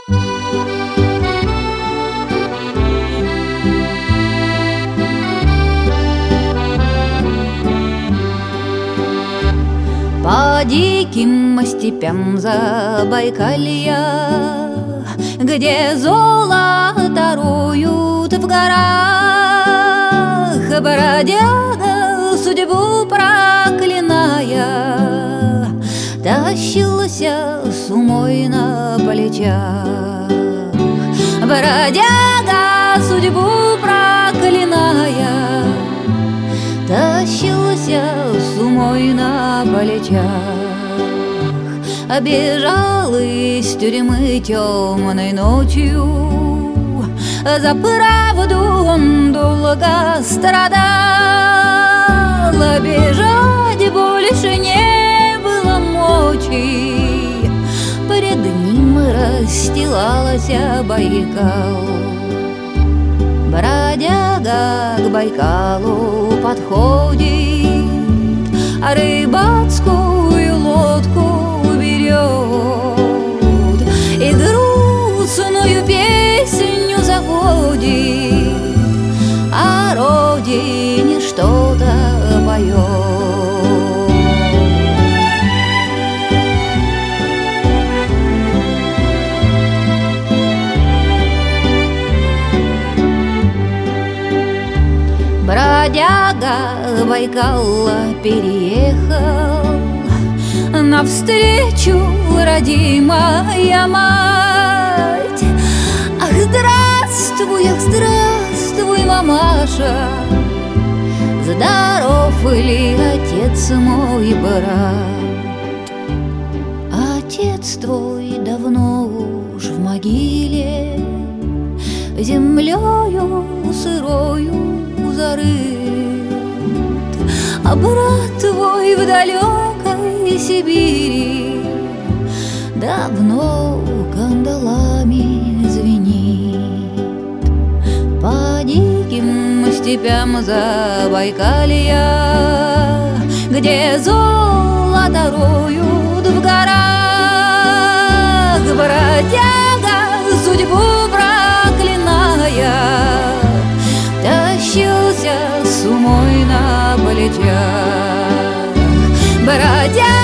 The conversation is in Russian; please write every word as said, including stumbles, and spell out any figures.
По диким степям Забайкалья, где золото роют в горах, бродяга, судьбу проклиная, тащился с умой на плечах. Бродяга, судьбу проклиная, тащился с умой на плечах. Бежал из тюрьмы темной ночью, за правду он долго страдал. Бежать больше не было мочи, пред ним расстилалась Байкал. Бродяга к Байкалу подходит, а рыбацкую лодку берет и грустную песню заводит, о родине что-то поет. Бродяга Байкал переехал, навстречу родимая мать. Ах, здравствуй, ах, здравствуй, мамаша, здоров ли отец мой брат? Отец твой давно уж в могиле, землею сырою зарыт, а брат твой в далекой Сибири давно кандалами звенит. По диким степям Забайкалья, где золото роют в горах, бродяга, судьбу проклиная, тащился с умой на плечах. Бродяга,